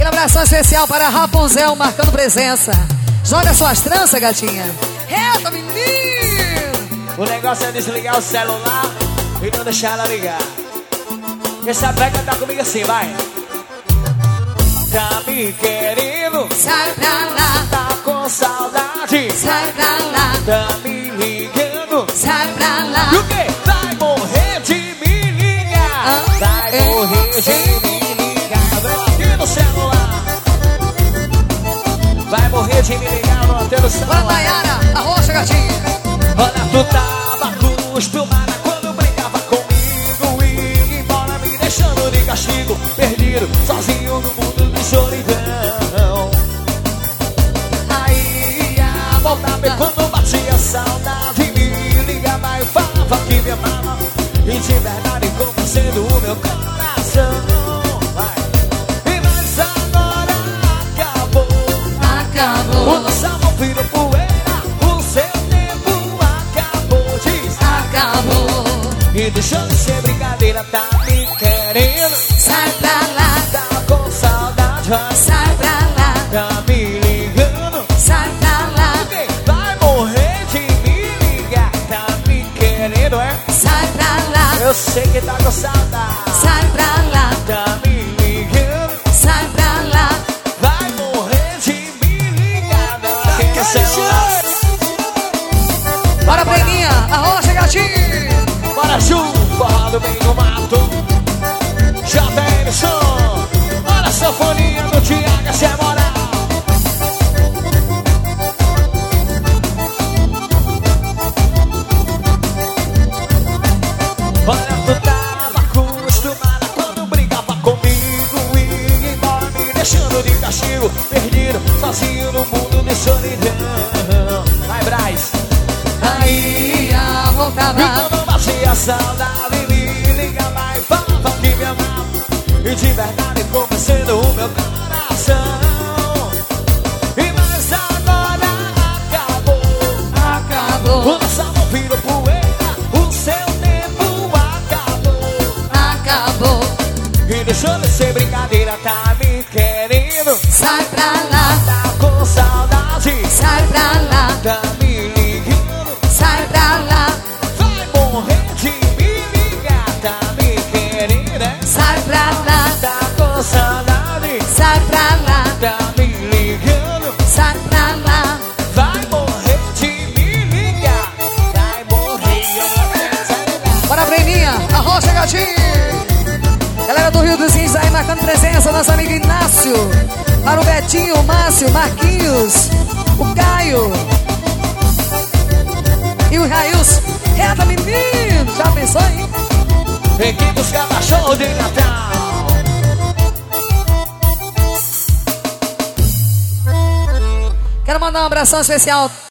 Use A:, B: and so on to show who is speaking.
A: abração especial para a Rapunzel marcando presença. Joga suas tranças, gatinha. Reta, menino.
B: O negócio é desligar o celular e não deixar ela ligar. Essa breca tá comigo assim, vai. Tá me querendo,
A: sai pra lá.
B: tá com saudade,
A: Sai pra lá.
B: tá me ligando.
A: Sai pra lá.
B: E o quê? Vai morrer de me ligar. Vai morrer de me ligar. Vem aqui no celular. Vai morrer de me ligar, vou ter no celular.
A: Bora, Nayara, arrocha, gatinha.
B: Olha, tu tava acostumada quando brincava comigo e ia embora me deixando de castigo, perdido, sozinho no mundo de solidão. Aí ia voltar bem quando batia saudade, me ligava e falava que me amava e de verdade conhecendo o meu coração. Vai. E mas agora acabou.
A: Acabou.
B: O nosso amor virou poeira, o seu tempo acabou, diz.
A: Acabou.
B: E deixou de ser brincadeira, tá me querendo.
A: Sai pra lá.
B: Tá com saudade, vai.
A: Sai pra lá.
B: Tá me ligando.
A: Sai pra lá.
B: Quem vai morrer de me ligar? Tá me querendo, é?
A: Sai pra lá.
B: Eu sei que tá com saudade.
A: Sai pra lá.
B: Tá me ligando.
A: Sai pra lá.
B: Vai morrer de me ligar. Não quer celular.
A: Bora, Breguinha, arrocha, gatinho.
B: Bora, Ju, forró do meio do mato. JMson. Bora, sanfoninha do Thiago, essa é moral. Olha, tu tava acostumada quando brigava comigo e ia embora me deixando de castigo, perdido, sozinho no mundo de solidão. Vai, Braz.
A: Aí ia voltar
B: E
A: lá.
B: quando batia a saudade, me ligava e falava que me amava e de verdade convencendo o meu coração. E mas agora acabou.
A: Acabou.
B: O nosso amor virou poeira, o seu tempo acabou.
A: Acabou.
B: E deixou de ser brincadeira, tá me querendo.
A: Sai pra lá.
B: Tá com saudade,
A: Sai pra lá.
B: tá me ligando.
A: Sai pra lá.
B: Vai morrer de me ligar, tá me querendo, é?
A: Sai pra lá.
B: Tá com saudade,
A: Sai pra lá.
B: tá me ligando.
A: Sai pra lá.
B: Vai morrer de me ligar, vai morrer.
A: Bora, Breguinha, arrocha, gatinho. Galera do Rio dos Índios aí marcando presença. Nosso amigo Inácio. Para o Betinho, o Márcio, Marquinhos, o Caio e o Rails. Reta, menino. Já pensou, hein?
B: Vem aqui buscar show de Natal.
A: Quero mandar um abração especial